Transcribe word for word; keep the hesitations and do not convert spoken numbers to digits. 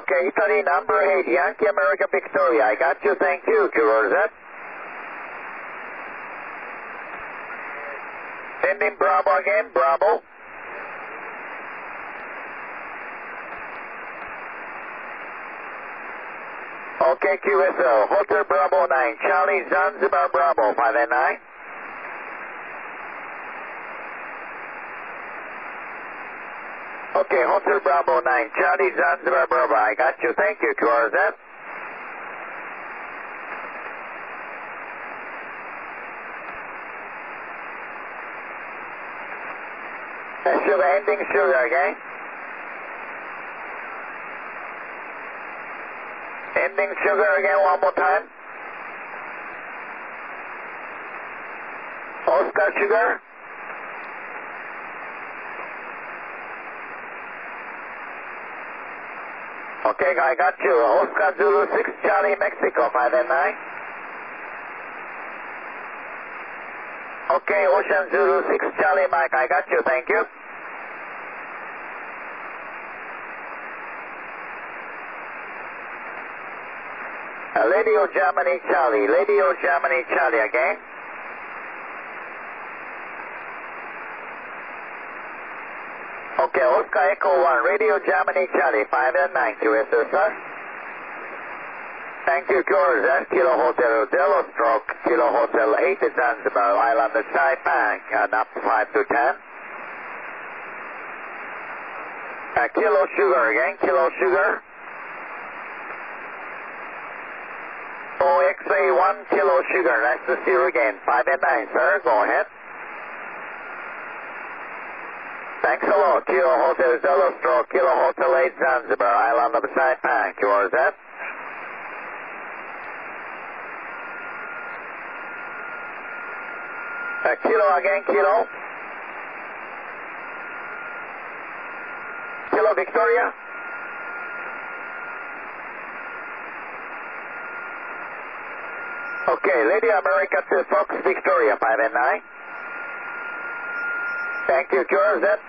Okay, Italy number eight, Yankee American Victoria. I got you, thank you, Kilo Rosette. Ending Bravo again, Bravo. Okay, Q S O, Hotel Bravo nine, Charlie Zanzibar Bravo, five and nine. Okay, Hotel Bravo nine, Charlie Zanzibar Bravo, I got you, thank you, Q R Z. Sugar, ending sugar again. Ending sugar again one more time. Oscar sugar. Okay, I got you. Oscar Zulu six, Charlie Mexico, five and nine. Okay, Ocean Zulu six, Charlie Mike, I got you, thank you. Uh, Radio Germany Charlie, Radio Germany Charlie again. Okay, Oscar Echo one, Radio Germany Charlie, five and nine, Q S O, sir. Thank you, George, Kilo Hotel, Delo Stroke, Kilo Hotel eight, Zanzibar, Island Saipan, and up five to ten. Uh, Kilo Sugar again, Kilo Sugar. O X A one, Kilo Sugar, nice to see you again, five and nine, sir, go ahead. Thanks a lot, Kilo Hotel, Delo Stroke, Kilo Hotel eight, Zanzibar, Island of Saipan, Q R Z. Uh, kilo again, Kilo. Kilo Victoria. Okay, Lady America to Fox Victoria, five and nine. Thank you, George. That's